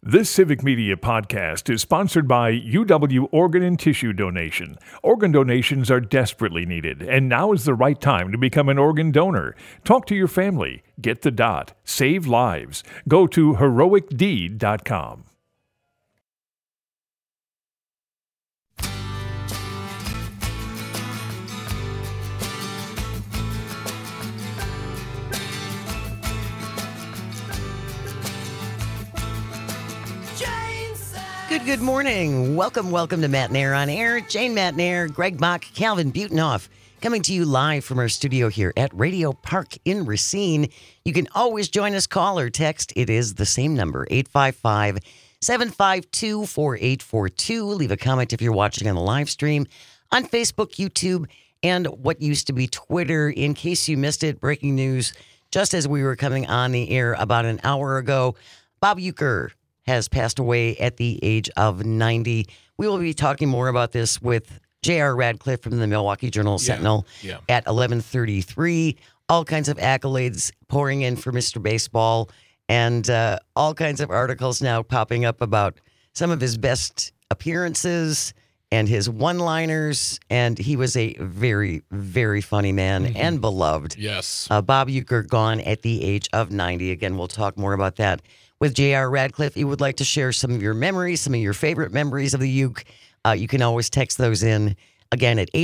This Civic Media podcast is sponsored by UW Organ and Tissue Donation. Organ donations are desperately needed, and now is the right time to become an organ donor. Talk to your family. Get the dot. Save lives. Go to heroicdeed.com. Good morning. Welcome to Matt Nair on Air. Jane Matt Nair, Greg Bach, Calvin Butenhoff, coming to you live from our studio here at Radio Park in Racine. You can always join us, call or text. It is the same number, 855-752-4842. Leave a comment if you're watching on the live stream on Facebook, YouTube, and what used to be Twitter. In case you missed it, breaking news, just as we were coming on the air about an hour ago, Bob Uecker has passed away at the age of 90. We will be talking more about this with J.R. Radcliffe from the Milwaukee Journal-Sentinel at 11:33. All kinds of accolades pouring in for Mr. Baseball, and all kinds of articles now popping up about some of his best appearances and his one-liners, and he was a very, very funny man and beloved. Yes. Bob Uecker gone at the age of 90. Again, we'll talk more about that with J.R. Radcliffe. You would like to share some of your memories, some of your favorite memories of the Uke, you can always text those in, again, at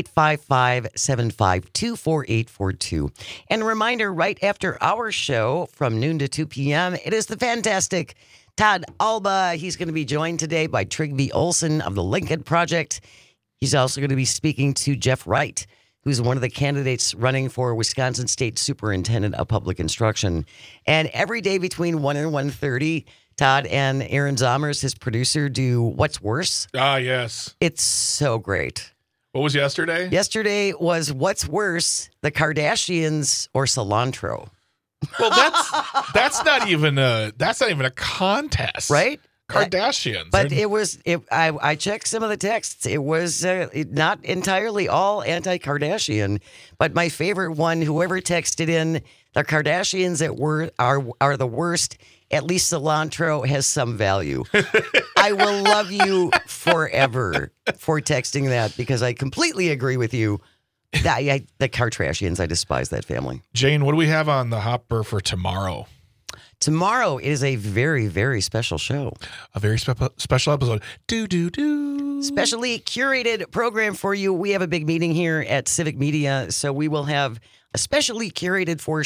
855-752-4842. And a reminder, right after our show from noon to 2 p.m., it is the fantastic Todd Alba. He's going to be joined today by Trygve Olsen of the Lincoln Project. He's also going to be speaking to Jeff Wright, who's one of the candidates running for Wisconsin State Superintendent of Public Instruction. And every day between 1 and 1:30, Todd and Aaron Zomers, his producer, do What's Worse. Ah, yes. It's so great. What was yesterday? Yesterday was What's Worse, the Kardashians or cilantro. Well, that's not even a contest, Right? Kardashians. But I checked some of the texts. It was not entirely all anti-Kardashian, but my favorite one, whoever texted in, the Kardashians are the worst. At least cilantro has some value. I will love you forever for texting that, because I completely agree with you. The Kardashians, I despise that family. Jane, what do we have on the hopper for tomorrow? Tomorrow is a very, very special show. A very special episode. Do. Specially curated program for you. We have a big meeting here at Civic Media, so we will have a specially curated for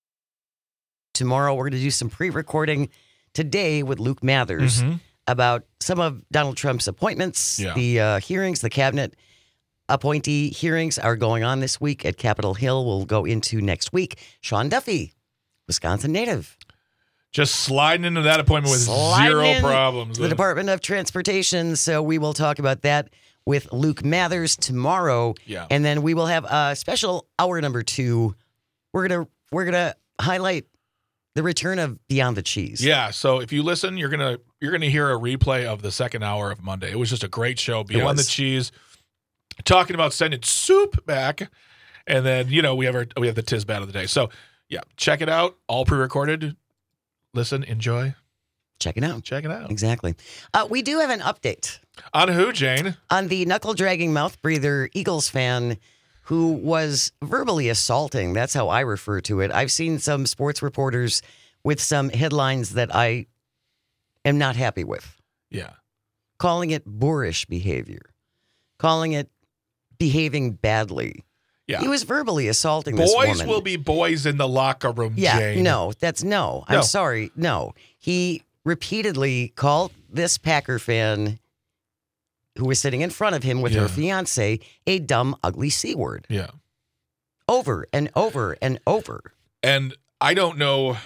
tomorrow. We're going to do some pre-recording today with Luke Mathers about some of Donald Trump's appointments, the hearings, the cabinet appointee hearings are going on this week at Capitol Hill. We'll go into next week. Sean Duffy, Wisconsin native. Just sliding into that appointment with zero problems. The Department of Transportation. So we will talk about that with Luke Mathers tomorrow. Yeah. And then we will have a special hour number 2. We're gonna highlight the return of Beyond the Cheese. Yeah. So if you listen, you're gonna hear a replay of the second hour of Monday. It was just a great show. Beyond the Cheese, talking about sending soup back, and then we have the Tisbat of the day. So yeah, check it out. All pre-recorded. Listen, enjoy. Check it out. Exactly. We do have an update. On who, Jane? On the knuckle-dragging, mouth-breather Eagles fan who was verbally assaulting. That's how I refer to it. I've seen some sports reporters with some headlines that I am not happy with. Yeah. Calling it boorish behavior. Calling it behaving badly. Yeah. He was verbally assaulting this woman. Boys will be boys in the locker room, Yeah, Jane. no. I'm sorry. No. He repeatedly called this Packer fan who was sitting in front of him with her fiance a dumb, ugly C word. Yeah. Over and over and over. And I don't know.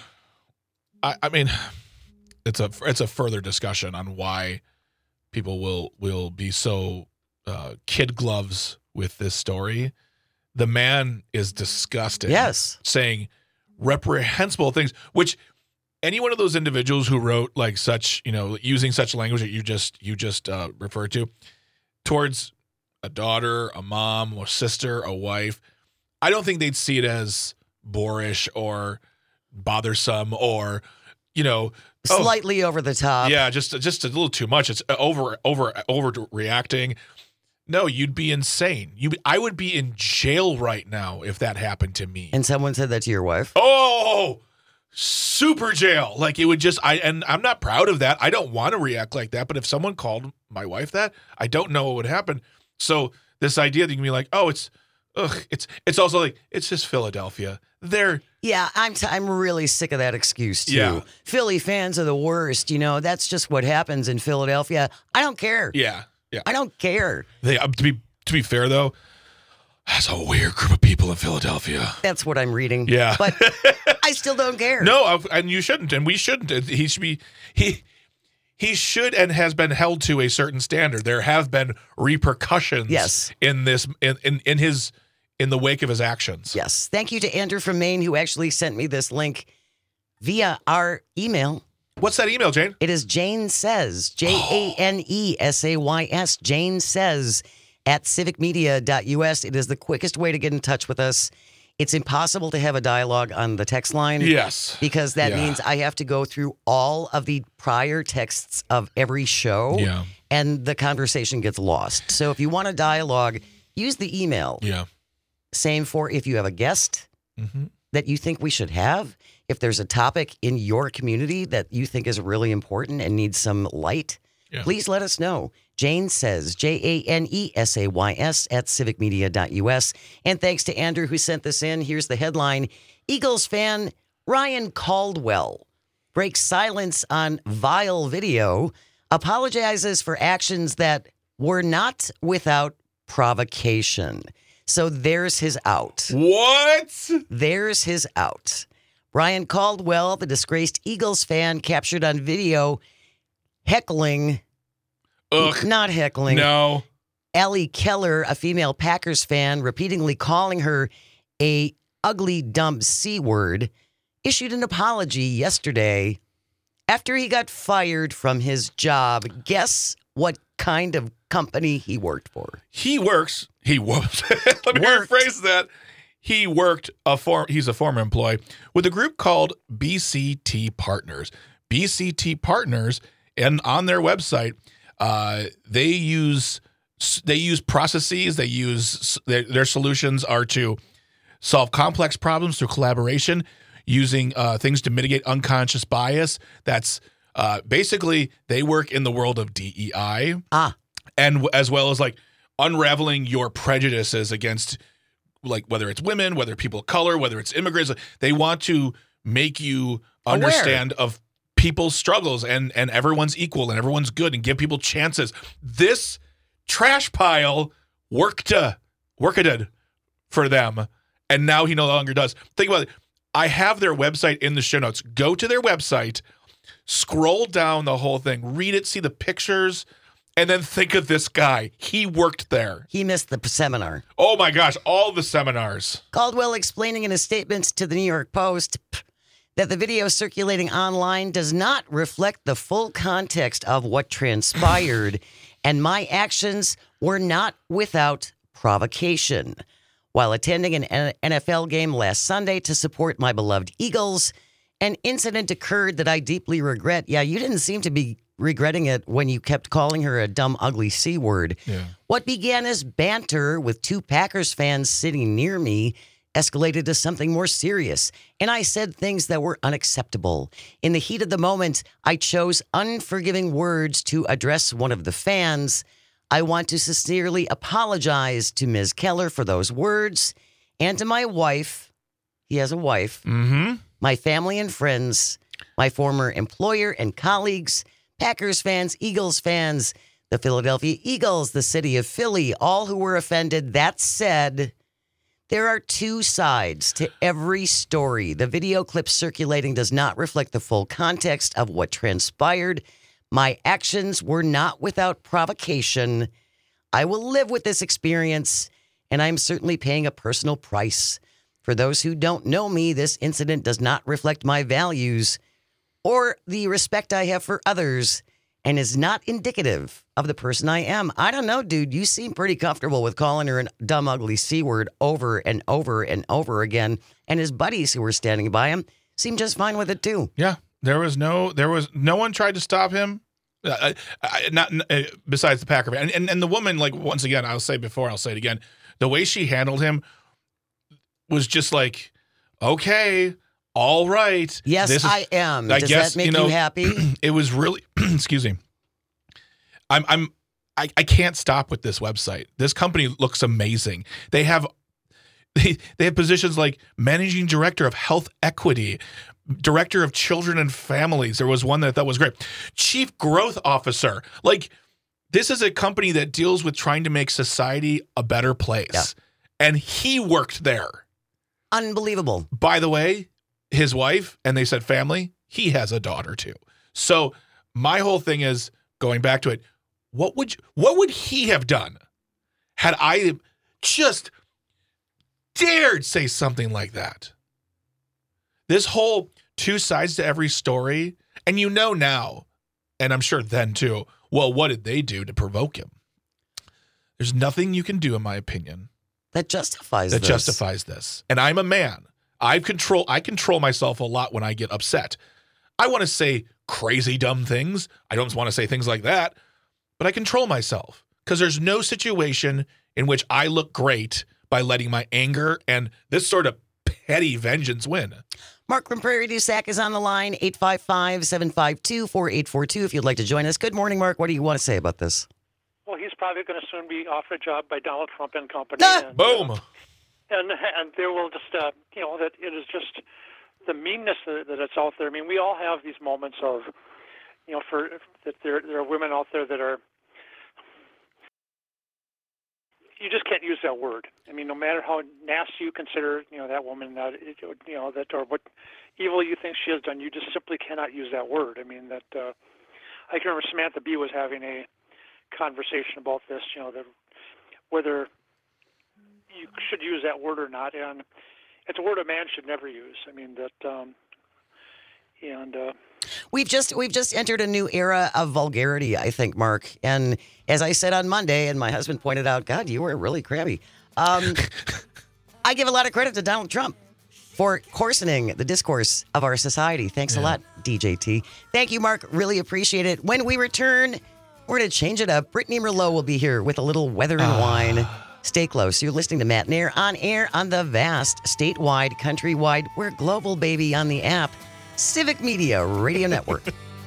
I mean, it's a further discussion on why people will be so kid gloves with this story. The man is disgusting. Yes. Saying reprehensible things, which any one of those individuals who wrote like such, using such language that you just referred to towards a daughter, a mom, a sister, a wife, I don't think they'd see it as boorish or bothersome or, slightly over the top. Yeah, just a little too much. It's overreacting. No, you'd be insane. I would be in jail right now if that happened to me. And someone said that to your wife? Oh, super jail. Like it would just, and I'm not proud of that. I don't want to react like that. But if someone called my wife that, I don't know what would happen. So this idea that you can be like, oh, it's also like, it's just Philadelphia. Yeah, I'm really sick of that excuse too. Yeah. Philly fans are the worst. That's just what happens in Philadelphia. I don't care. Yeah. I don't care. To be fair though, that's a weird group of people in Philadelphia. That's what I'm reading. Yeah. But I still don't care. No, and you shouldn't, and we shouldn't. He should be he should and has been held to a certain standard. There have been repercussions. Yes. In this in the wake of his actions. Yes. Thank you to Andrew from Maine who actually sent me this link via our email. What's that email, Jane? It is Jane Says, JANESAYS, Jane Says at civicmedia.us. It is the quickest way to get in touch with us. It's impossible to have a dialogue on the text line. Yes. Because that means I have to go through all of the prior texts of every show. Yeah. And the conversation gets lost. So if you want a dialogue, use the email. Yeah. Same for if you have a guest that you think we should have. If there's a topic in your community that you think is really important and needs some light, please let us know. Jane Says, JANESAYS at civicmedia.us. And thanks to Andrew who sent this in. Here's the headline. Eagles fan Ryan Caldwell breaks silence on vile video, apologizes for actions that were not without provocation. So there's his out. What? There's his out. Ryan Caldwell, the disgraced Eagles fan, captured on video heckling. Ugh. Not heckling. No. Ellie Keller, a female Packers fan, repeatedly calling her a ugly, dumb C word, issued an apology yesterday after he got fired from his job. Guess what kind of company he worked for? Let me rephrase that. He worked he's a former employee with a group called BCT Partners. BCT Partners, and on their website, they use processes. They use their solutions are to solve complex problems through collaboration, using things to mitigate unconscious bias. That's basically they work in the world of DEI, and as well as like unraveling your prejudices against, like, whether it's women, whether people of color, whether it's immigrants. They want to make you understand of people's struggles and everyone's equal and everyone's good and give people chances. This trash pile worked for them, and now he no longer does. Think about it. I have their website in the show notes. Go to their website, scroll down the whole thing, read it, see the pictures, and then think of this guy. He worked there. He missed the seminar. Oh my gosh, all the seminars. Caldwell explaining in a statement to the New York Post that the video circulating online does not reflect the full context of what transpired, and my actions were not without provocation. While attending an NFL game last Sunday to support my beloved Eagles, an incident occurred that I deeply regret. Yeah, you didn't seem to be regretting it when you kept calling her a dumb, ugly C word. Yeah. What began as banter with two Packers fans sitting near me escalated to something more serious, and I said things that were unacceptable. In the heat of the moment, I chose unforgiving words to address one of the fans. I want to sincerely apologize to Ms. Keller for those words, and to my wife. He has a wife. My family and friends, my former employer and colleagues, Packers fans, Eagles fans, the Philadelphia Eagles, the city of Philly, all who were offended. That said, there are two sides to every story. The video clip circulating does not reflect the full context of what transpired. My actions were not without provocation. I will live with this experience, and I'm certainly paying a personal price. For those who don't know me, this incident does not reflect my values or the respect I have for others, and is not indicative of the person I am. I don't know, dude. You seem pretty comfortable with calling her a dumb, ugly C word over and over and over again. And his buddies who were standing by him seemed just fine with it, too. Yeah. There was no one tried to stop him. Not besides the Packer fan. And the woman, like, once again, I'll say it again. The way she handled him was just like, okay, all right. Yes, I am. Does that make you happy? It was really, excuse me. I can't stop with this website. This company looks amazing. They have positions like managing director of health equity, director of children and families. There was one that I thought was great. Chief growth officer. Like, this is a company that deals with trying to make society a better place. Yeah. And he worked there. Unbelievable. By the way, his wife, and they said family, he has a daughter too. So my whole thing is, going back to it, what would he have done had I just dared say something like that? This whole two sides to every story, and now, and I'm sure then too, well, what did they do to provoke him? There's nothing you can do, in my opinion, that justifies this. And I'm a man. I control myself a lot when I get upset. I want to say crazy, dumb things. I don't want to say things like that, but I control myself because there's no situation in which I look great by letting my anger and this sort of petty vengeance win. Mark from Prairie du Sac is on the line, 855-752-4842 if you'd like to join us. Good morning, Mark. What do you want to say about this? Well, he's probably going to soon be offered a job by Donald Trump and company. Ah! Boom. And they will just, that it is just the meanness that it's out there. I mean, we all have these moments of, that there are women out there that are, you just can't use that word. I mean, no matter how nasty you consider, that woman, that or what evil you think she has done, you just simply cannot use that word. I mean, I can remember Samantha Bee was having a conversation about this, whether you should use that word or not, and it's a word a man should never use. I mean we've just entered a new era of vulgarity, I think, Mark. And as I said on Monday, and my husband pointed out, God, you were really crabby. I give a lot of credit to Donald Trump for coarsening the discourse of our society. Thanks a lot, DJT. Thank you, Mark. Really appreciate it. When we return, we're going to change it up. Brittany Merlot will be here with a little weather and wine. Stay close. You're listening to Matt Nair on air on the vast, statewide, countrywide, we're global, baby, on the app, Civic Media Radio Network.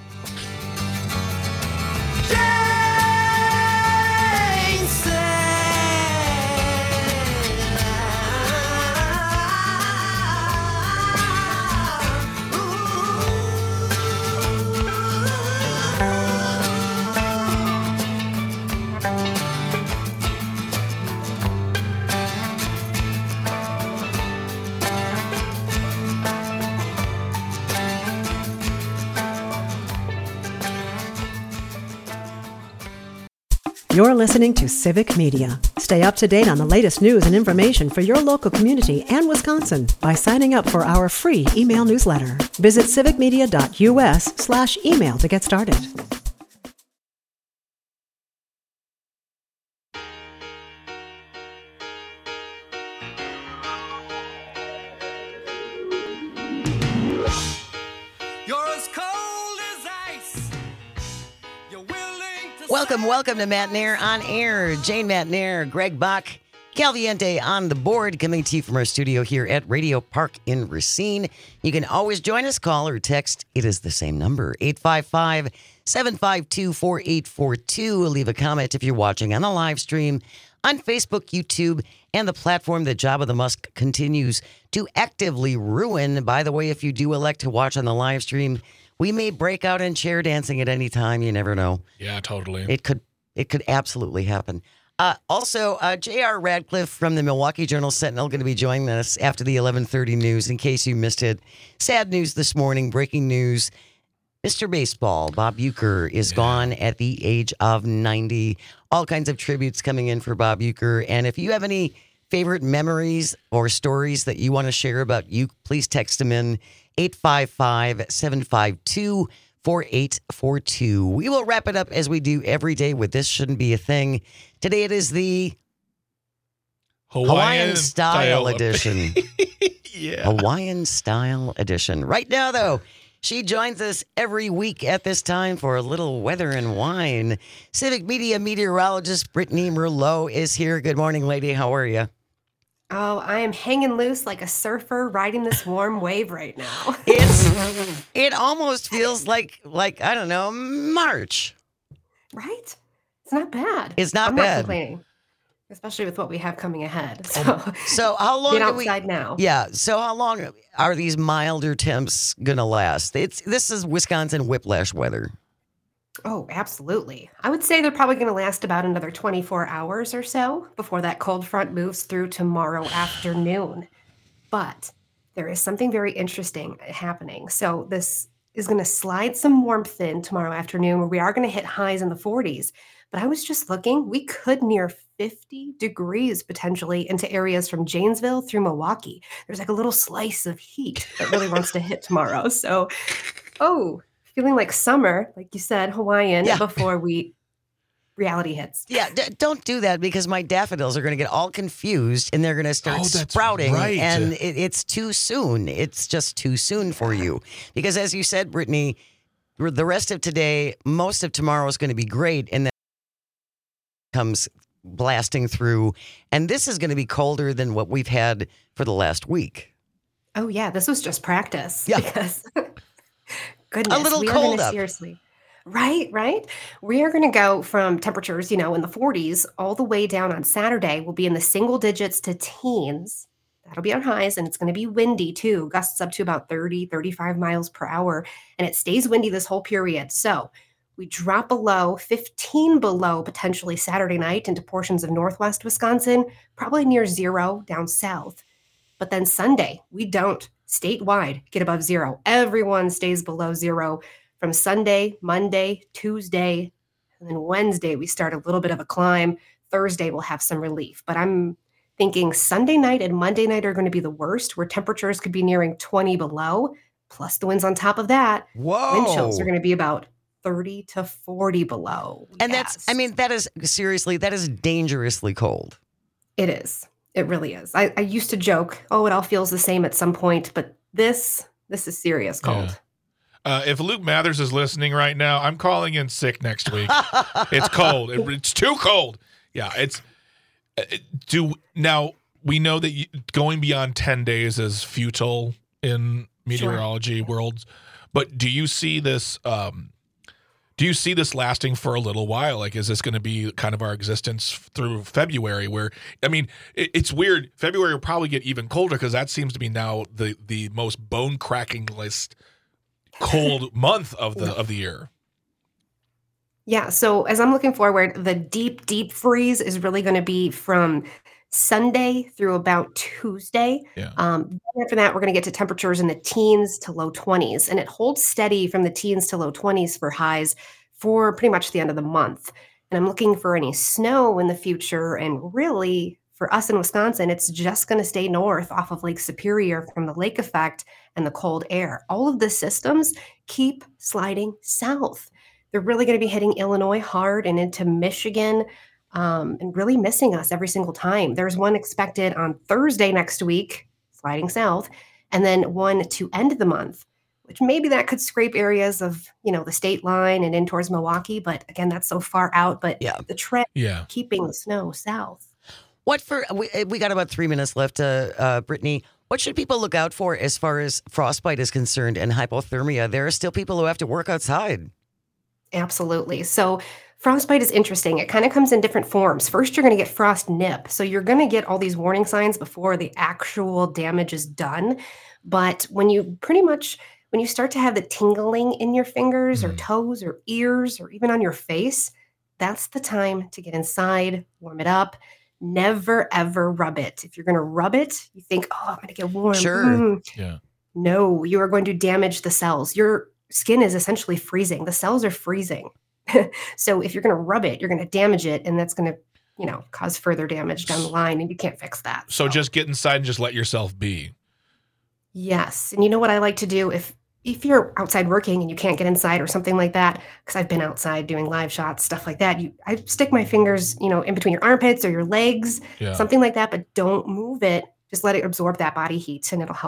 You're listening to Civic Media. Stay up to date on the latest news and information for your local community and Wisconsin by signing up for our free email newsletter. Visit civicmedia.us/email to get started. Welcome to Matt Nair on air. Jane Matt Nair, Greg Bach, Calviente on the board, coming to you from our studio here at Radio Park in Racine. You can always join us, call or text. It is the same number, 855-752-4842. Leave a comment if you're watching on the live stream on Facebook, YouTube, and the platform that Jabba the Musk continues to actively ruin. By the way, if you do elect to watch on the live stream, we may break out in chair dancing at any time. You never know. Yeah, totally. It could absolutely happen. Also, J.R. Radcliffe from the Milwaukee Journal-Sentinel going to be joining us after the 11:30 news. In case you missed it, sad news this morning. Breaking news: Mr. Baseball Bob Uecker is gone at the age of 90. All kinds of tributes coming in for Bob Uecker. And if you have any favorite memories or stories that you want to share about Uecker, please text them in. 855-752-4842. We will wrap it up as we do every day with This Shouldn't Be a Thing. Today it is the Hawaiian Style Edition. Yeah. Hawaiian Style Edition. Right now, though, She joins us every week at this time for a little weather and wine. Civic Media meteorologist Brittany Merlot is here. Good morning, lady. How are you? Oh, I am hanging loose like a surfer riding this warm wave right now. It almost feels like I don't know, March. Right? It's not bad. It's not I'm bad. not complaining, especially with what we have coming ahead. So how long get do outside now. Yeah. So how long are these milder temps gonna last? This is Wisconsin whiplash weather. Oh, absolutely. I would say they're probably going to last about another 24 hours or so before that cold front moves through tomorrow afternoon. But there is something very interesting happening. So this is going to slide some warmth in tomorrow afternoon where we are going to hit highs in the 40s. But I was just looking, we could near 50 degrees potentially into areas from Janesville through Milwaukee. There's like a little slice of heat that really wants to hit tomorrow. So, feeling like summer, like you said, Hawaiian, before reality hits. Yeah, don't do that because my daffodils are going to get all confused and they're going to start sprouting. Right. And it's too soon. It's just too soon for you. Because as you said, Brittany, the rest of today, most of tomorrow is going to be great. And then comes blasting through. And this is going to be colder than what we've had for the last week. Oh, yeah. This was just practice. Yeah. Because goodness, a little we cold are up. Seriously. Right. We are going to go from temperatures, in the 40s all the way down on Saturday. We'll be in the single digits to teens. That'll be our highs, and it's going to be windy too. Gusts up to about 30, 35 miles per hour, and it stays windy this whole period. So we drop below 15 below potentially Saturday night into portions of northwest Wisconsin, probably near zero down south. But then Sunday, we don't statewide get above zero. Everyone stays below zero from Sunday, Monday, Tuesday, and then Wednesday, we start a little bit of a climb. Thursday, we'll have some relief. But I'm thinking Sunday night and Monday night are going to be the worst, where temperatures could be nearing 20 below, plus the winds on top of that. Whoa. Wind chills are going to be about 30 to 40 below. And that is dangerously cold. It is. It really is. I used to joke, it all feels the same at some point, but this is serious cold. Yeah. If Luke Mathers is listening right now, I'm calling in sick next week. It's cold. It's too cold. Yeah, now we know that going beyond 10 days is futile in meteorology worlds, but do you see this? Do you see this lasting for a little while? Like, is this going to be kind of our existence through February? Where, I mean, it's weird. February will probably get even colder because that seems to be now the most bone cracking list cold month of the year. Yeah. So as I'm looking forward, the deep freeze is really going to be from Sunday through about Tuesday. Yeah. After that, we're going to get to temperatures in the teens to low 20s, and it holds steady from the teens to low 20s for highs for pretty much the end of the month. And I'm looking for any snow in the future. And really, for us in Wisconsin, it's just going to stay north off of Lake Superior from the lake effect and the cold air. All of the systems keep sliding south. They're really going to be hitting Illinois hard and into Michigan, and really missing us every single time. There's one expected on Thursday next week, sliding south, and then one to end the month, which maybe that could scrape areas of, the state line and in towards Milwaukee. But again, that's so far out. But the trend, keeping the snow south. We got about 3 minutes left, Brittany. What should people look out for as far as frostbite is concerned and hypothermia? There are still people who have to work outside. Absolutely. So frostbite is interesting. It kind of comes in different forms. First, you're going to get frost nip. So you're going to get all these warning signs before the actual damage is done. But when you start to have the tingling in your fingers or toes or ears or even on your face, that's the time to get inside, warm it up. Never, ever rub it. If you're going to rub it, you think, I'm going to get warm. Sure. Yeah. No, you are going to damage the cells. Your skin is essentially freezing. The cells are freezing. So if you're going to rub it, you're going to damage it, and that's going to, cause further damage down the line, and you can't fix that. So just get inside and just let yourself be. Yes. And you know what I like to do if you're outside working and you can't get inside or something like that, because I've been outside doing live shots, stuff like that. I stick my fingers, in between your armpits or your legs, something like that, but don't move it. Just let it absorb that body heat, and it'll help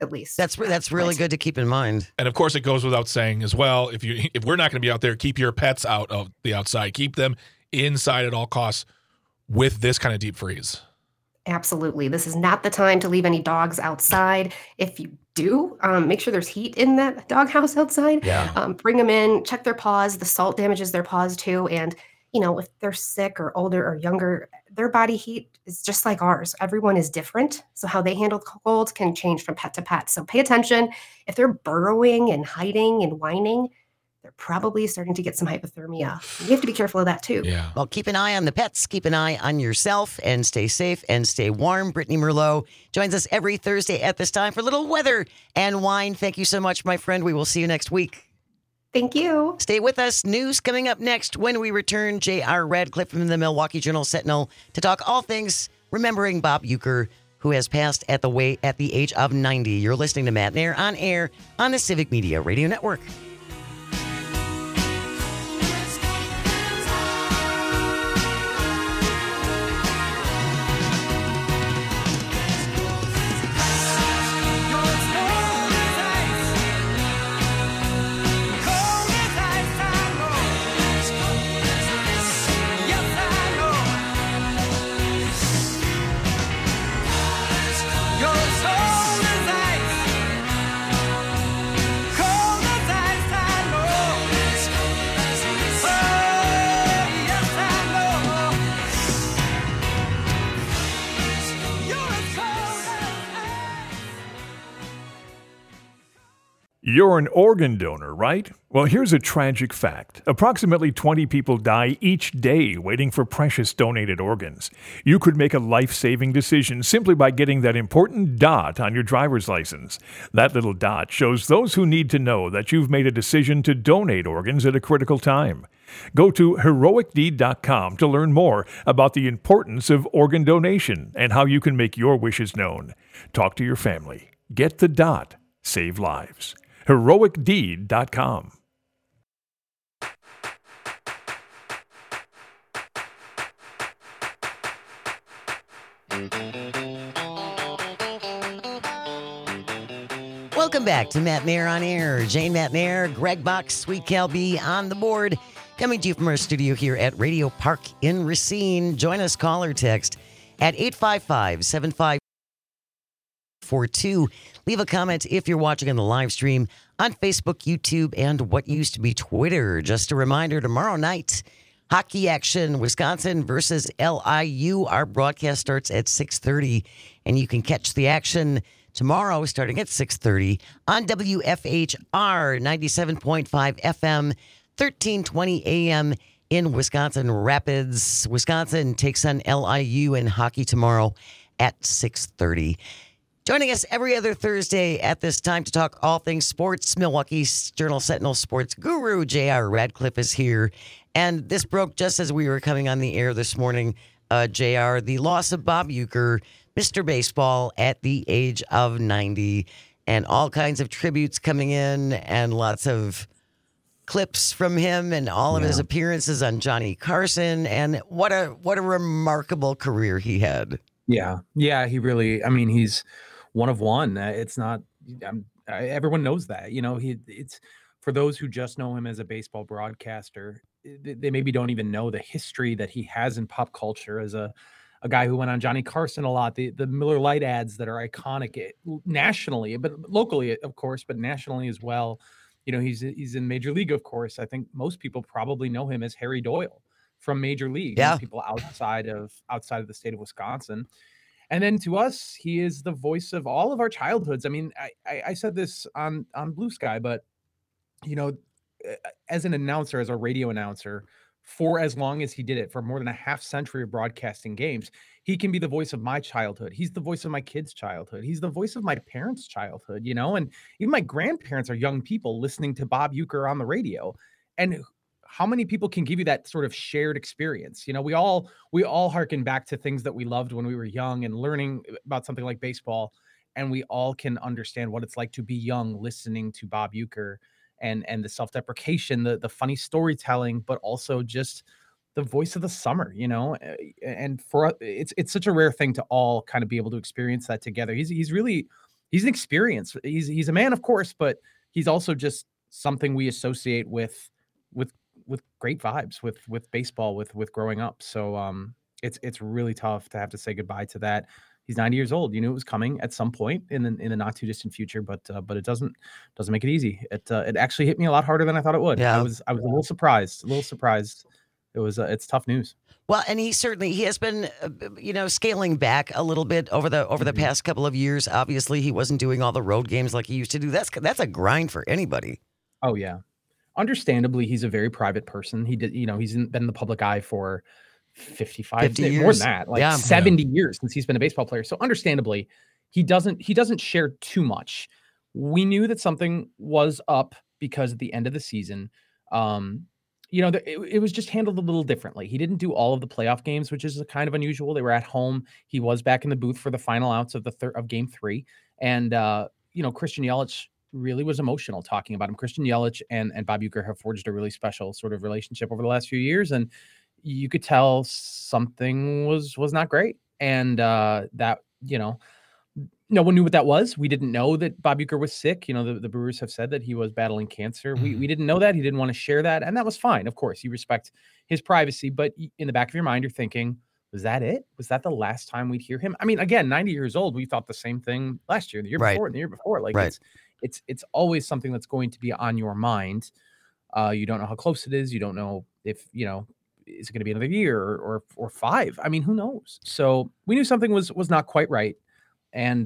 at least. That's really good to keep in mind. And of course, it goes without saying as well, if we're not going to be out there, keep your pets out of the outside. Keep them inside at all costs with this kind of deep freeze. Absolutely. This is not the time to leave any dogs outside. If you do, make sure there's heat in that doghouse outside. Yeah. Bring them in, check their paws. The salt damages their paws too. And, if they're sick or older or younger, their body heat is just like ours. Everyone is different. So how they handle cold can change from pet to pet. So pay attention. If they're burrowing and hiding and whining, they're probably starting to get some hypothermia. You have to be careful of that too. Yeah. Well, keep an eye on the pets, keep an eye on yourself, and stay safe and stay warm. Brittany Merlot joins us every Thursday at this time for a little weather and wine. Thank you so much, my friend. We will see you next week. Thank you. Stay with us. News coming up next when we return. J.R. Radcliffe from the Milwaukee Journal-Sentinel to talk all things remembering Bob Uecker, who has passed at the age of 90. You're listening to Matt Nair on air on the Civic Media Radio Network. You're an organ donor, right? Well, here's a tragic fact. Approximately 20 people die each day waiting for precious donated organs. You could make a life-saving decision simply by getting that important dot on your driver's license. That little dot shows those who need to know that you've made a decision to donate organs at a critical time. Go to heroicdeed.com to learn more about the importance of organ donation and how you can make your wishes known. Talk to your family. Get the dot. Save lives. heroicdeed.com. Welcome back to Matt Nair on Air. Jane Matt Nair, Greg Box, Sweet Cal B on the board. Coming to you from our studio here at Radio Park in Racine. Join us, call or text at 855-7542. Leave a comment if you're watching on the live stream on Facebook, YouTube, and what used to be Twitter. Just a reminder, tomorrow night, hockey action, Wisconsin versus LIU. Our broadcast starts at 6:30, and you can catch the action tomorrow starting at 6:30 on WFHR 97.5 FM, 1320 AM in Wisconsin Rapids. Wisconsin takes on LIU in hockey tomorrow at 6:30. Joining us every other Thursday at this time to talk all things sports, Milwaukee's Journal-Sentinel sports guru, J.R. Radcliffe, is here. And this broke just as we were coming on the air this morning, J.R., the loss of Bob Uecker, Mr. Baseball, at the age of 90. And all kinds of tributes coming in and lots of clips from him and all of his appearances on Johnny Carson. And what a remarkable career he had. Yeah, he really, he's one of one. It's not, everyone knows that, it's for those who just know him as a baseball broadcaster, they maybe don't even know the history that he has in pop culture as a guy who went on Johnny Carson a lot, the Miller Lite ads that are iconic nationally, but locally, of course, but nationally as well. He's in Major League, of course. I think most people probably know him as Harry Doyle from Major League. Yeah. People outside of the state of Wisconsin. And then to us, he is the voice of all of our childhoods. I said this on Blue Sky, but as an announcer, as a radio announcer, for as long as he did it, for more than a half century of broadcasting games, he can be the voice of my childhood. He's the voice of my kids' childhood. He's the voice of my parents' childhood, and even my grandparents are young people listening to Bob Uecker on the radio. And how many people can give you that sort of shared experience? We all harken back to things that we loved when we were young and learning about something like baseball. And we all can understand what it's like to be young, listening to Bob Uecker and the self-deprecation, the funny storytelling, but also just the voice of the summer, and for it's such a rare thing to all kind of be able to experience that together. He's really he's an experience. He's a man, of course, but he's also just something we associate with great vibes, with baseball, with growing up. So it's really tough to have to say goodbye to that. He's 90 years old. You knew it was coming at some point in the not too distant future, but it doesn't make it easy. It actually hit me a lot harder than I thought it would. Yeah. I was a little surprised. It's tough news. Well, and he has been, scaling back a little bit over the past couple of years. Obviously, he wasn't doing all the road games like he used to do. That's a grind for anybody. Oh yeah, understandably, he's a very private person. He did, he's been in the public eye for 55 years. More than that, like 70 years since he's been a baseball player. So understandably, he doesn't share too much. We knew that something was up because at the end of the season, it was just handled a little differently. He didn't do all of the playoff games, which is kind of unusual. They were at home. He was back in the booth for the final outs of of Game 3, and Christian Yelich really was emotional talking about him. Christian Yelich and Bob Uecker have forged a really special sort of relationship over the last few years, and you could tell something was not great, and that no one knew what that was. We didn't know that Bob Uecker was sick. The Brewers have said that he was battling cancer. We didn't know that. He didn't want to share that, and that was fine. Of course, you respect his privacy, but in the back of your mind, you're thinking, was that it? Was that the last time we'd hear him? I mean, again, 90 years old. We thought the same thing last year, the year before, and the year before. Like it's always something that's going to be on your mind. You don't know how close it is. You don't know if is it going to be another year or 5? I mean, who knows? So we knew something was not quite right. And,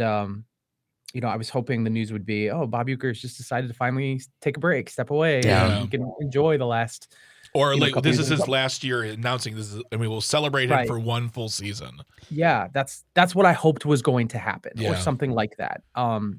I was hoping the news would be, oh, Bob Uecker's just decided to finally take a break, step away. Yeah. And he can enjoy the last. Or this is his last year announcing this, and we will celebrate him for one full season. Yeah, that's what I hoped was going to happen, or Yeah. something like that. And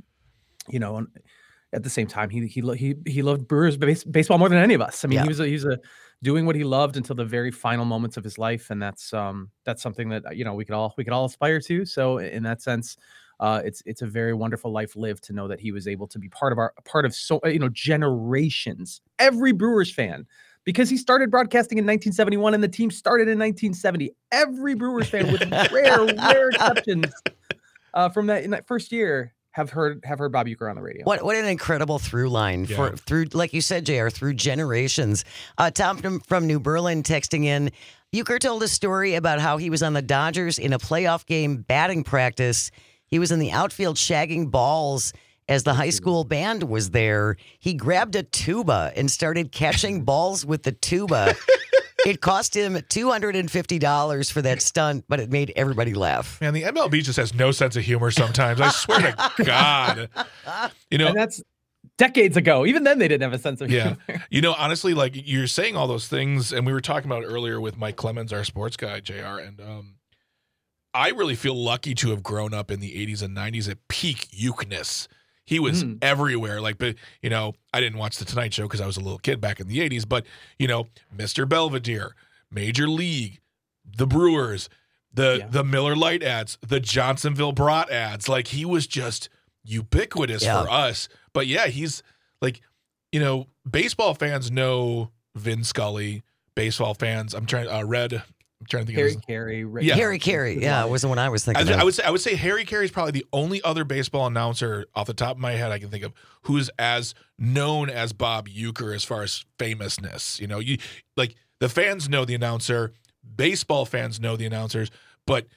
at the same time, he loved Brewers baseball more than any of us. I mean, he was doing what he loved until the very final moments of his life, and that's something that we could all aspire to. So in that sense, it's a very wonderful life lived to know that he was able to be part of so generations. Every Brewers fan, because he started broadcasting in 1971 and the team started in 1970. Every Brewers fan, with rare exceptions, from in that first year, have heard Bob Uecker on the radio. What an incredible through line through, like you said, JR, through generations. Tom from New Berlin texting in, Uecker told a story about how he was on the Dodgers in a playoff game batting practice. He was in the outfield shagging balls as the high school band was there. He grabbed a tuba and started catching balls with the tuba. It cost him $250 for that stunt, but it made everybody laugh. Man, the MLB just has no sense of humor sometimes. I swear to God. And that's decades ago. Even then, they didn't have a sense of humor. Honestly, like you're saying all those things, and we were talking about it earlier with Mike Clemens, our sports guy, JR, and I really feel lucky to have grown up in the 80s and 90s at peak Ueckness. He was everywhere. But I didn't watch the Tonight Show because I was a little kid back in the 80s. But, Mr. Belvedere, Major League, the Brewers, the Miller Lite ads, the Johnsonville Brat ads. Like, he was just ubiquitous for us. But, yeah, he's like, baseball fans know Vin Scully. Baseball fans, I'm trying to think Harry of his Carey. Harry Carey. Yeah, was the one I was thinking of. I would say Harry Carey is probably the only other baseball announcer off the top of my head I can think of who's as known as Bob Uecker as far as famousness. The fans know the announcer, baseball fans know the announcers, but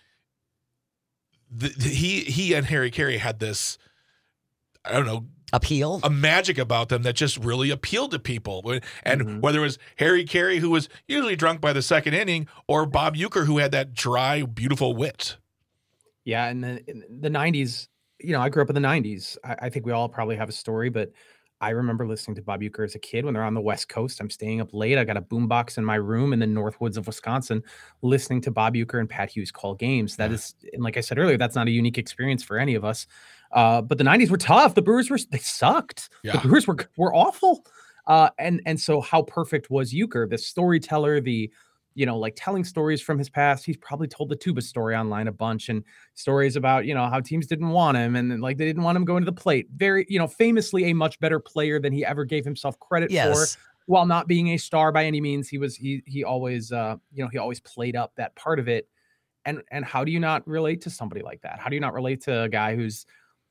he and Harry Carey had this, I don't know, appeal, a magic about them that just really appealed to people. And whether it was Harry Carey, who was usually drunk by the second inning, or Bob Uecker, who had that dry, beautiful wit. Yeah, and in the 90s, I grew up in the 90s. I think we all probably have a story, but I remember listening to Bob Uecker as a kid when they're on the West Coast. I'm staying up late. I got a boombox in my room in the Northwoods of Wisconsin, listening to Bob Uecker and Pat Hughes call games. That is, and like I said earlier, that's not a unique experience for any of us. But the 90s were tough. The Brewers they sucked. Yeah. The Brewers were awful. And so how perfect was Uecker, the storyteller, telling stories from his past. He's probably told the tuba story online a bunch, and stories about, how teams didn't want him and they didn't want him going to the plate. Very, famously a much better player than he ever gave himself credit for, while not being a star by any means. He always played up that part of it. And how do you not relate to somebody like that? How do you not relate to a guy who's,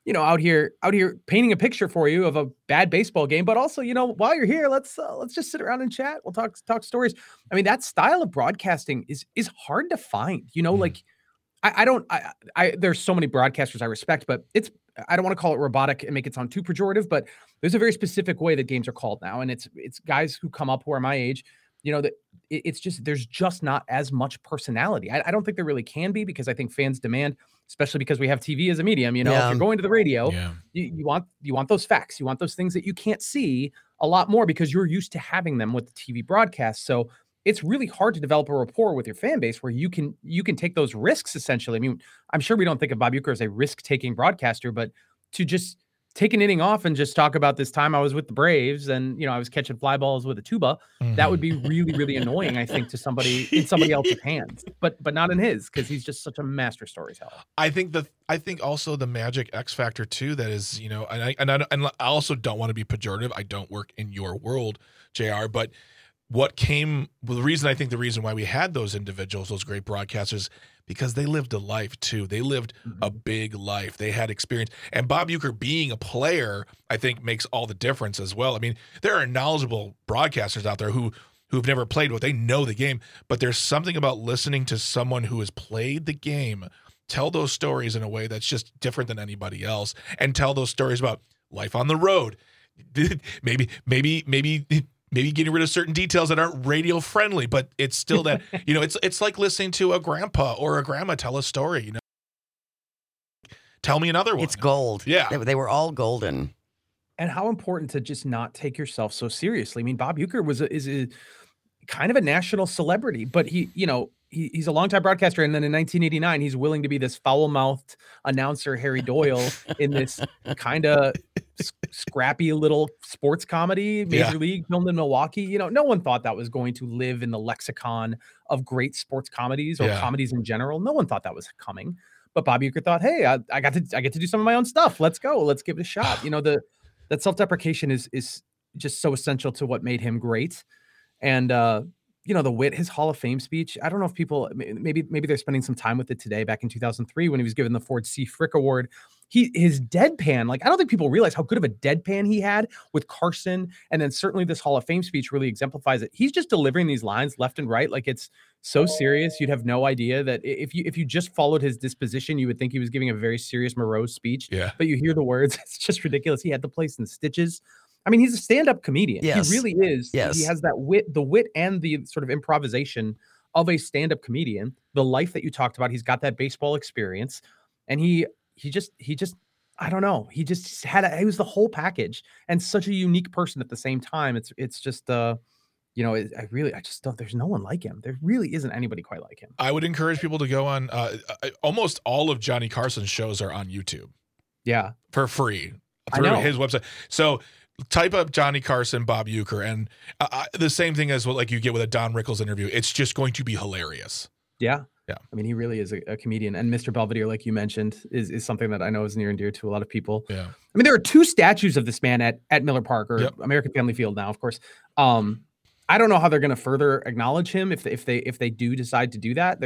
out here painting a picture for you of a bad baseball game, but also, while you're here, let's just sit around and chat. We'll talk stories. I mean, that style of broadcasting is hard to find, like there's so many broadcasters I respect, but I don't want to call it robotic and make it sound too pejorative, but there's a very specific way that games are called now. And it's guys who come up who are my age, that it's just, there's just not as much personality. I don't think there really can be, because I think fans demand, especially because we have TV as a medium, if you're going to the radio, you want those facts. You want those things that you can't see a lot more because you're used to having them with the TV broadcast. So it's really hard to develop a rapport with your fan base where you can take those risks, essentially. I mean, I'm sure we don't think of Bob Uecker as a risk-taking broadcaster, but to just take an inning off and just talk about this time I was with the Braves and, I was catching fly balls with a tuba, that would be really, really annoying, I think, to somebody in somebody else's hands, but not in his, because he's just such a master storyteller. I think also the magic X factor too, that is, and I also don't want to be pejorative. I don't work in your world, JR, but the reason why we had those individuals, those great broadcasters, because they lived a life too. They lived a big life. They had experience. And Bob Uecker being a player, I think, makes all the difference as well. I mean, there are knowledgeable broadcasters out there who've never played, but they know the game. But there's something about listening to someone who has played the game tell those stories in a way that's just different than anybody else, and tell those stories about life on the road. Maybe getting rid of certain details that aren't radio friendly, but it's still that, it's like listening to a grandpa or a grandma tell a story, Tell me another one. It's gold. Yeah. They were all golden. And how important to just not take yourself so seriously. I mean, Bob Uecker is a kind of a national celebrity, but he's a longtime broadcaster. And then in 1989, he's willing to be this foul-mouthed announcer, Harry Doyle, in this kind of scrappy little sports comedy, Major League, filmed in Milwaukee. No one thought that was going to live in the lexicon of great sports comedies or comedies in general. No one thought that was coming. But Bob Uecker thought, hey, I get to do some of my own stuff. Let's go. Let's give it a shot. That self-deprecation is just so essential to what made him great. And the wit, his Hall of Fame speech. I don't know if people maybe they're spending some time with it today. Back in 2003, when he was given the Ford C. Frick Award, his deadpan, I don't think people realize how good of a deadpan he had with Carson, and then certainly this Hall of Fame speech really exemplifies it. He's just delivering these lines left and right, like it's so serious you'd have no idea that if you just followed his disposition, you would think he was giving a very serious, morose speech. Yeah. But you hear the words, it's just ridiculous. He had the place in stitches. I mean, he's a stand-up comedian. Yes. He really is. Yes. He has that the wit and the sort of improvisation of a stand-up comedian. The life that you talked about, he's got that baseball experience, and he just I don't know. He just he was the whole package, and such a unique person at the same time. It's just I just don't. There's no one like him. There really isn't anybody quite like him. I would encourage people to go on. Almost all of Johnny Carson's shows are on YouTube. Yeah, for free through his website. So type up Johnny Carson, Bob Uecker, and the same thing as what you get with a Don Rickles interview. It's just going to be hilarious. Yeah. Yeah. I mean, he really is a comedian. And Mr. Belvedere, like you mentioned, is something that I know is near and dear to a lot of people. Yeah. I mean, there are 2 statues of this man at Miller Park, or American Family Field now, of course. I don't know how they're going to further acknowledge him if they do decide to do that.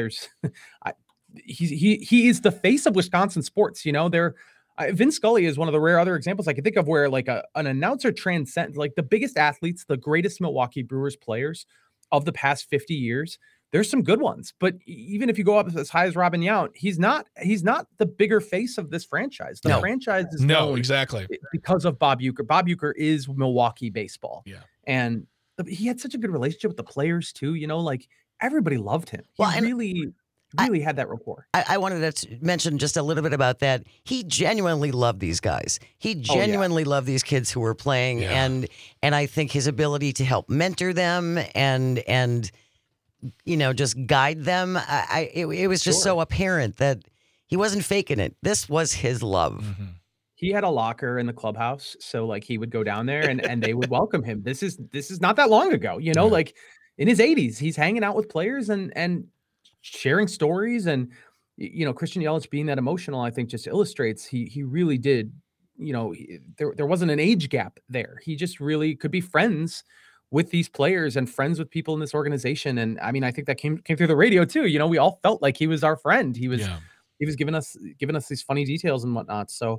He is the face of Wisconsin sports. Vince Scully is one of the rare other examples I can think of where an announcer transcends the biggest athletes, the greatest Milwaukee Brewers players of the past 50 years. There's some good ones, but even if you go up as high as Robin Yount, he's not the bigger face of this franchise. The franchise is known exactly because of Bob Uecker. Bob Uecker is Milwaukee baseball. Yeah. And he had such a good relationship with the players too, everybody loved him. He really had that rapport. I wanted to mention just a little bit about that. He genuinely loved these guys. He genuinely loved these kids who were playing, and I think his ability to help mentor them and just guide them. It was just so apparent that he wasn't faking it. This was his love. Mm-hmm. He had a locker in the clubhouse, so he would go down there and they would welcome him. This is not that long ago, in his 80s, he's hanging out with players and sharing stories, and Christian Yelich being that emotional, I think just illustrates he really did. There wasn't an age gap there. He just really could be friends with these players and friends with people in this organization. And I mean, I think that came through the radio too. We all felt like he was our friend. He was giving us these funny details and whatnot. So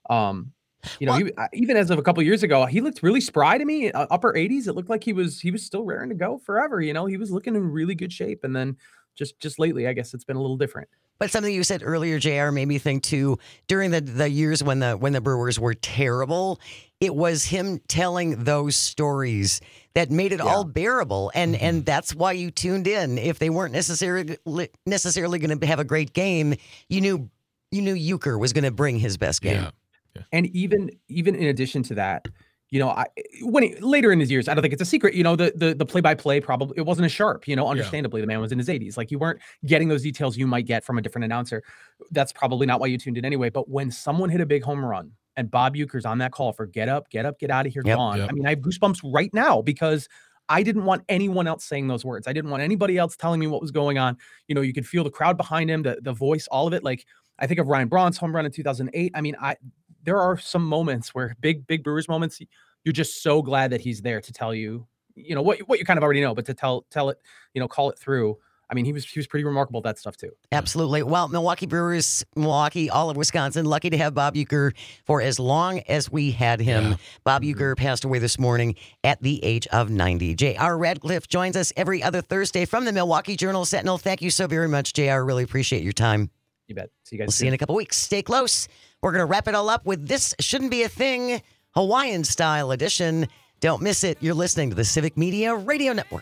You know, even as of a couple of years ago, he looked really spry to me. Upper 80s, it looked like he was still raring to go forever. You know, he was looking in really good shape, and then just lately, I guess it's been a little different. But something you said earlier, JR, made me think too, during the years when the Brewers were terrible, it was him telling those stories that made it all bearable. And that's why you tuned in. If they weren't necessarily going to have a great game, you knew Uecker was going to bring his best game. Yeah. And even in addition to that, you know, later in his years, I don't think it's a secret, you know, the play-by-play probably, it wasn't as sharp, you know, understandably, the man was in his 80s. Like, you weren't getting those details you might get from a different announcer. That's probably not why you tuned in anyway. But when someone hit a big home run and Bob Uecker's on that call for get up, get out of here, gone. I mean, I have goosebumps right now because I didn't want anyone else saying those words. I didn't want anybody else telling me what was going on. You know, you could feel the crowd behind him, the voice, all of it. Like, I think of Ryan Braun's home run in 2008. I mean, there are some moments where big Brewers moments, you're just so glad that he's there to tell you, you know, what you kind of already know, but to tell it, you know, call it through. I mean, he was pretty remarkable at that stuff too. Absolutely. Well, Milwaukee Brewers, Milwaukee, all of Wisconsin, lucky to have Bob Uecker for as long as we had him. Yeah. Bob Uecker passed away this morning at the age of 90. J.R. Radcliffe joins us every other Thursday from the Milwaukee Journal-Sentinel. Thank you so very much, J.R. Really appreciate your time. You bet. See you guys. We'll see you in a couple weeks. Stay close. We're going to wrap it all up with This Shouldn't Be a Thing, Hawaiian style edition. Don't miss it. You're listening to the Civic Media Radio Network.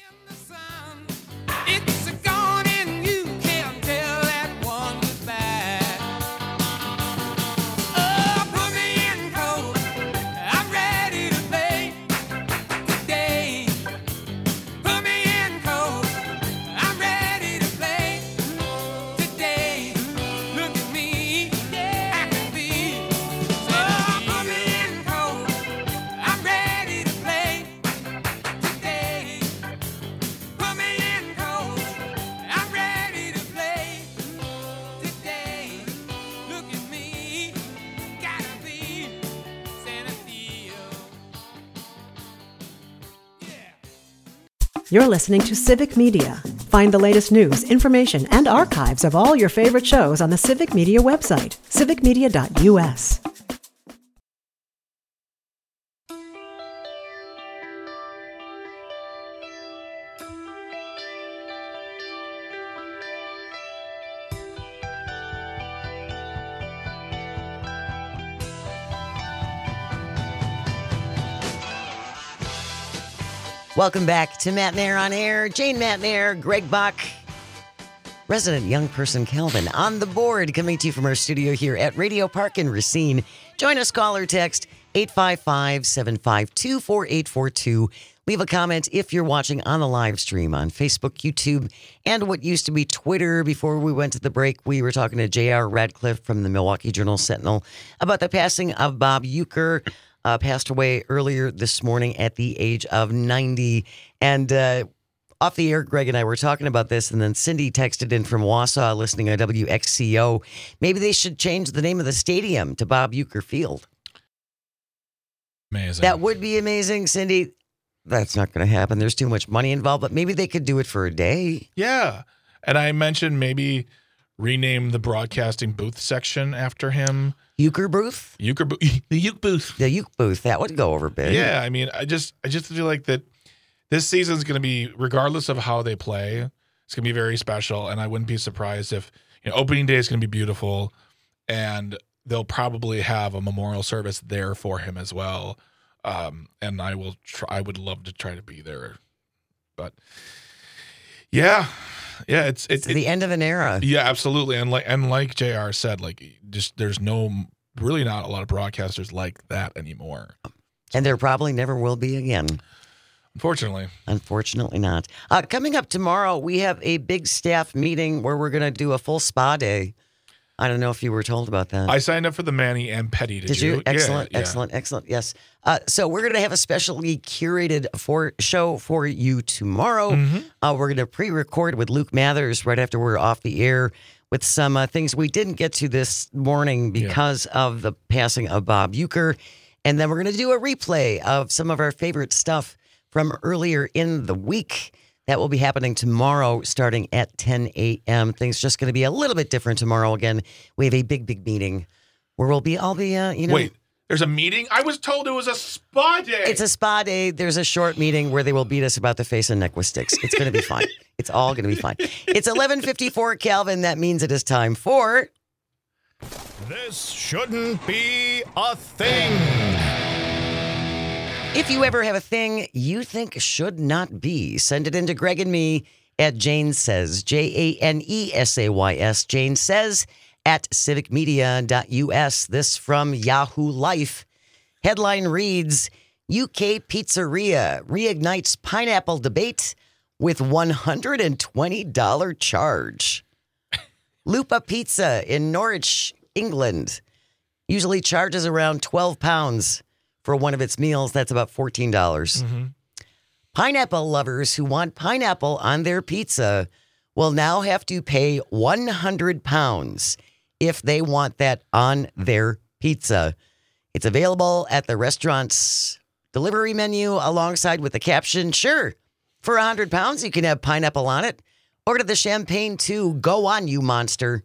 You're listening to Civic Media. Find the latest news, information, and archives of all your favorite shows on the Civic Media website, civicmedia.us. Welcome back to Matt Nair on Air. Jane Matt Nair, Greg Bach, resident young person Calvin on the board, coming to you from our studio here at Radio Park in Racine. Join us, call or text 855-752-4842. Leave a comment if you're watching on the live stream on Facebook, YouTube, and what used to be Twitter. Before we went to the break, we were talking to J.R. Radcliffe from the Milwaukee Journal-Sentinel about the passing of Bob Uecker. Passed away earlier this morning at the age of 90. And off the air, Greg and I were talking about this, and then Cindy texted in from Wausau, listening on WXCO. Maybe they should change the name of the stadium to Bob Uecker Field. Amazing. That would be amazing, Cindy. That's not going to happen. There's too much money involved, but maybe they could do it for a day. Yeah. And I mentioned maybe rename the broadcasting booth section after him. Uecker booth? The Uecker booth. The Uecker booth. That would go over big. Yeah, I mean, I just feel like that this season's going to be, regardless of how they play, it's going to be very special. And I wouldn't be surprised if, you know, opening day is going to be beautiful, and they'll probably have a memorial service there for him as well. And I would love to try to be there, but yeah, it's the end of an era. Yeah, absolutely. And like JR said, like, just there's really not a lot of broadcasters like that anymore. And there probably never will be again. Unfortunately not. Coming up tomorrow, we have a big staff meeting where we're going to do a full spa day. I don't know if you were told about that. I signed up for the Mani and Petty. Did you? Excellent, yeah. Excellent. Yes. So we're going to have a specially curated show for you tomorrow. Mm-hmm. We're going to pre-record with Luke Mathers right after we're off the air with some things we didn't get to this morning because of the passing of Bob Uecker. And then we're going to do a replay of some of our favorite stuff from earlier in the week. That will be happening tomorrow starting at 10 a.m. Things just going to be a little bit different tomorrow. Again, we have a big meeting where I'll be, Wait, there's a meeting? I was told it was a spa day. It's a spa day. There's a short meeting where they will beat us about the face and neck with sticks. It's going to be fine. It's all going to be fine. It's 11:54, Calvin. That means it is time for... This shouldn't be a thing. If you ever have a thing you think should not be, send it in to Greg and me at Jane Says, JaneSays, Jane Says at civicmedia.us. This from Yahoo Life. Headline reads, UK pizzeria reignites pineapple debate with $120 charge. Lupa Pizza in Norwich, England, usually charges around £12 for one of its meals. That's about $14. Mm-hmm. Pineapple lovers who want pineapple on their pizza will now have to pay £100 if they want that on their pizza. It's available at the restaurant's delivery menu alongside with the caption, "Sure, for £100 you can have pineapple on it. Order the champagne too. Go on, you monster."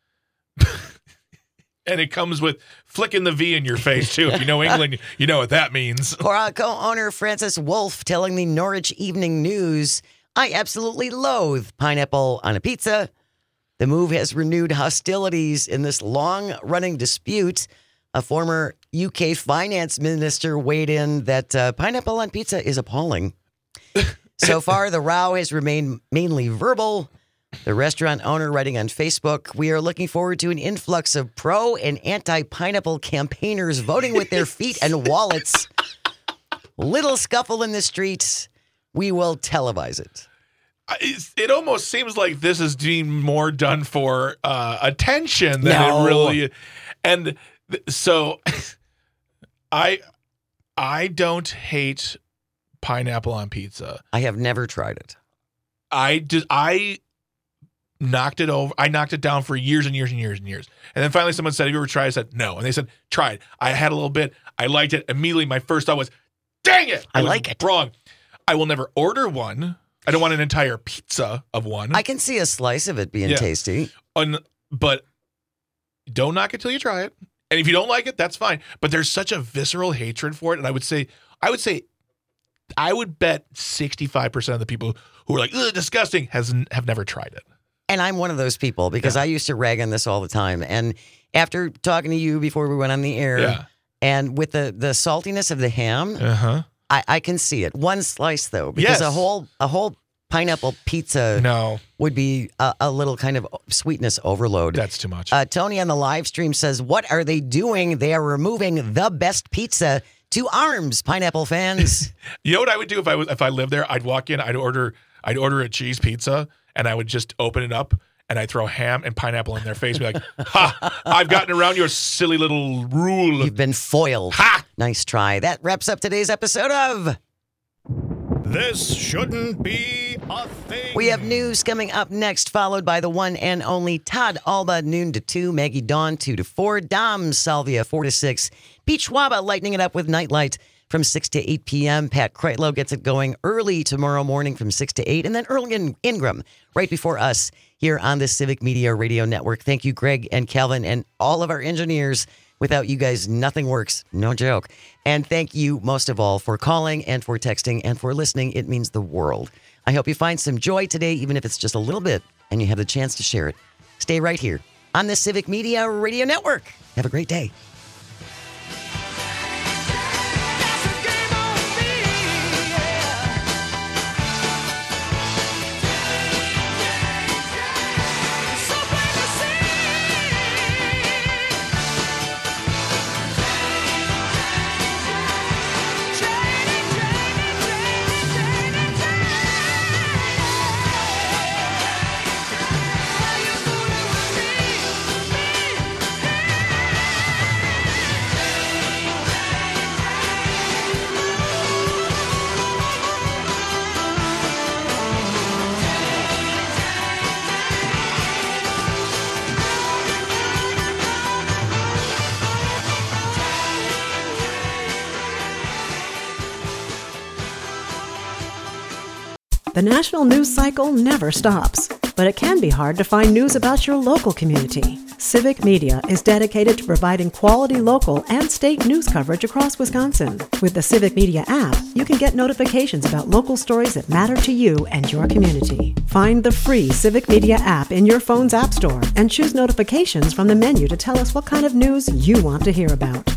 And it comes with flicking the V in your face, too. If you know England, you know what that means. Co-owner Francis Wolf telling the Norwich Evening News, "I absolutely loathe pineapple on a pizza." The move has renewed hostilities in this long-running dispute. A former UK finance minister weighed in that pineapple on pizza is appalling. So far, the row has remained mainly verbal. The restaurant owner writing on Facebook, "We are looking forward to an influx of pro and anti-pineapple campaigners voting with their feet and wallets. Little scuffle in the streets. We will televise it." It almost seems like this is being more done for attention than it really. And so, I don't hate pineapple on pizza. I have never tried it. I knocked it over. I knocked it down for years and years and years and years. And then finally someone said, "Have you ever tried?" I said, "No." And they said, "Try it." I had a little bit. I liked it. Immediately, my first thought was, "Dang it. I like it." Wrong. I will never order one. I don't want an entire pizza of one. I can see a slice of it being tasty. But don't knock it till you try it. And if you don't like it, that's fine. But there's such a visceral hatred for it. And I would bet 65% of the people who are like, "Ugh, disgusting," have never tried it. And I'm one of those people because I used to rag on this all the time. And after talking to you before we went on the air, and with the saltiness of the ham, I can see it. One slice though, because a whole pineapple pizza would be a little kind of sweetness overload. That's too much. Tony on the live stream says, "What are they doing? They are removing the best pizza to arms, pineapple fans." You know what I would do if I lived there? I'd walk in, I'd order a cheese pizza, and I would just open it up, and I'd throw ham and pineapple in their face and be like, "Ha, I've gotten around your silly little rule. You've been foiled." Ha! Nice try. That wraps up today's episode of This shouldn't be a thing. We have news coming up next, followed by the one and only Todd Alba, noon to 2, Maggie Dawn, 2 to 4, Dom Salvia, 4 to 6, Pete Schwaba, lightening it up with Nightlight from 6 to 8 p.m. Pat Kreitlow gets it going early tomorrow morning from 6 to 8, and then Earl Ingram right before us here on the Civic Media Radio Network. Thank you, Greg and Calvin, and all of our engineers. Without you guys, nothing works. No joke. And thank you most of all for calling and for texting and for listening. It means the world. I hope you find some joy today, even if it's just a little bit, and you have the chance to share it. Stay right here on the Civic Media Radio Network. Have a great day. The national news cycle never stops, but it can be hard to find news about your local community. Civic Media is dedicated to providing quality local and state news coverage across Wisconsin. With the Civic Media app, you can get notifications about local stories that matter to you and your community. Find the free Civic Media app in your phone's app store and choose notifications from the menu to tell us what kind of news you want to hear about.